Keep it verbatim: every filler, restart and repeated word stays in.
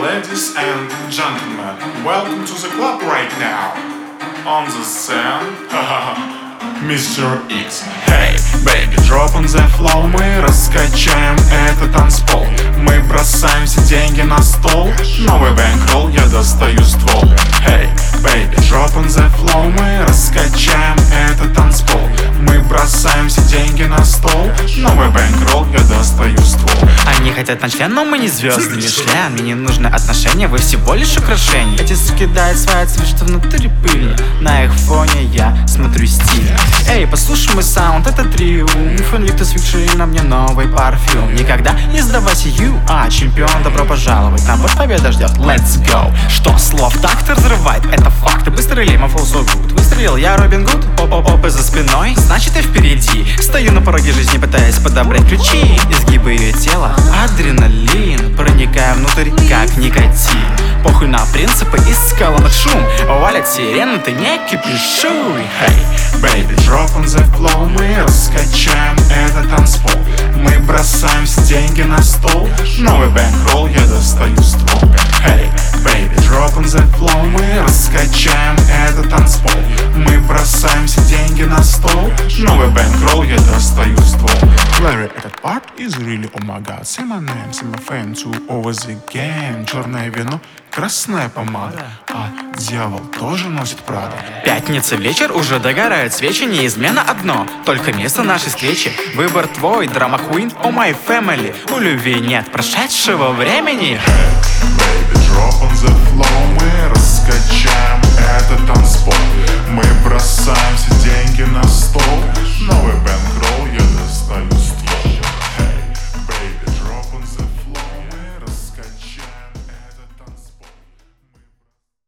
Ladies and gentlemen, welcome to the club right now. On the scene, мистер Икс. Hey, baby, drop on the flow. Мы раскачаем этот танцпол. Мы бросаем все деньги на стол. Новый бэнкролл, я достаю ствол. Hey, baby, drop on the flow. Мы раскачаем этот танцпол. Мы бросаем все деньги на стол. Новый бэнкролл, я достаю ствол. Они хотят на член, но мы не звезды Мишлен. Мне не нужны отношения, вы всего лишь украшения. Эти суки дают свои цвет, что внутри пыльно. На их фоне я смотрю стиль. Эй, послушай мой саунд, это триум. Фонлиты свикшили на мне новый парфюм. Никогда не сдавайся, you are чемпион. Добро пожаловать, на борт победа ждет. Let's go. Что слов так-то разрывает, это факты. Выстрелил, my flow so good. Выстрелил, я Робин Гуд. Оп-оп-оп, за спиной, значит я впереди. Стою на пороге жизни, пытаясь подобрать ключи. Изгибы ее тела, адреналин. Проникая внутрь, как никотин. Похуй на принципы, искала над шум. Валят сирены, ты не кипишуй. Hey, baby, drop on the flow. Мы раскачаем этот танцпол. Мы бросаем все деньги на стол. Новый бэнкролл, я достаю ствол. Hey, baby, drop on the flow. Мы раскачаем этот танцпол. Мы бросаем все деньги на стол. Новый бэнкролл, я достаю ствол. Larry, этот part is really oh my god. Say my name, say my fame, two over the game. Черное вино, красная помада. А дьявол тоже носит Прада. Пятница вечер, уже догорают свечи. Неизменно одно, только место нашей встречи. Выбор твой, драма queen, oh my family. У любви нет прошедшего времени. Baby, drop on the flow. Мы раскачаем этот танцпол. Мы бросаем все деньги на стол. Новый бэнкролл,